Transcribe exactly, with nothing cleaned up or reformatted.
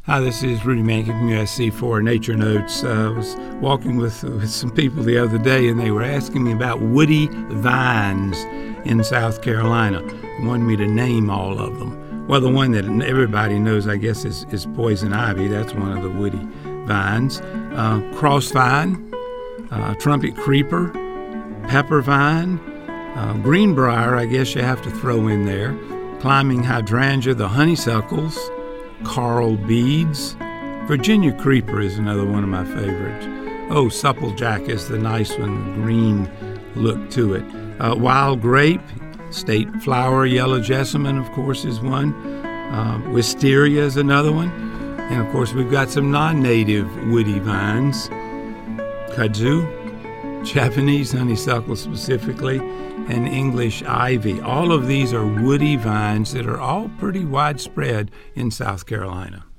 Hi, this is Rudy Mankin from U S C for Nature Notes. Uh, I was walking with, with some people the other day, and they were asking me about woody vines in South Carolina. They wanted me to name all of them. Well, the one that everybody knows, I guess, is, is poison ivy. That's one of the woody vines. Uh, cross vine, uh, trumpet creeper, pepper vine, uh, greenbrier, I guess you have to throw in there, climbing hydrangea, the honeysuckles, coral beads. Virginia creeper is another one of my favorites. Oh, supplejack is the nice one, the green look to it. Uh, wild grape, state flower, yellow jessamine, of course, is one. Uh, wisteria is another one. And, of course, we've got some non-native woody vines. Kudzu, Japanese honeysuckle specifically, and English ivy. All of these are woody vines that are all pretty widespread in South Carolina.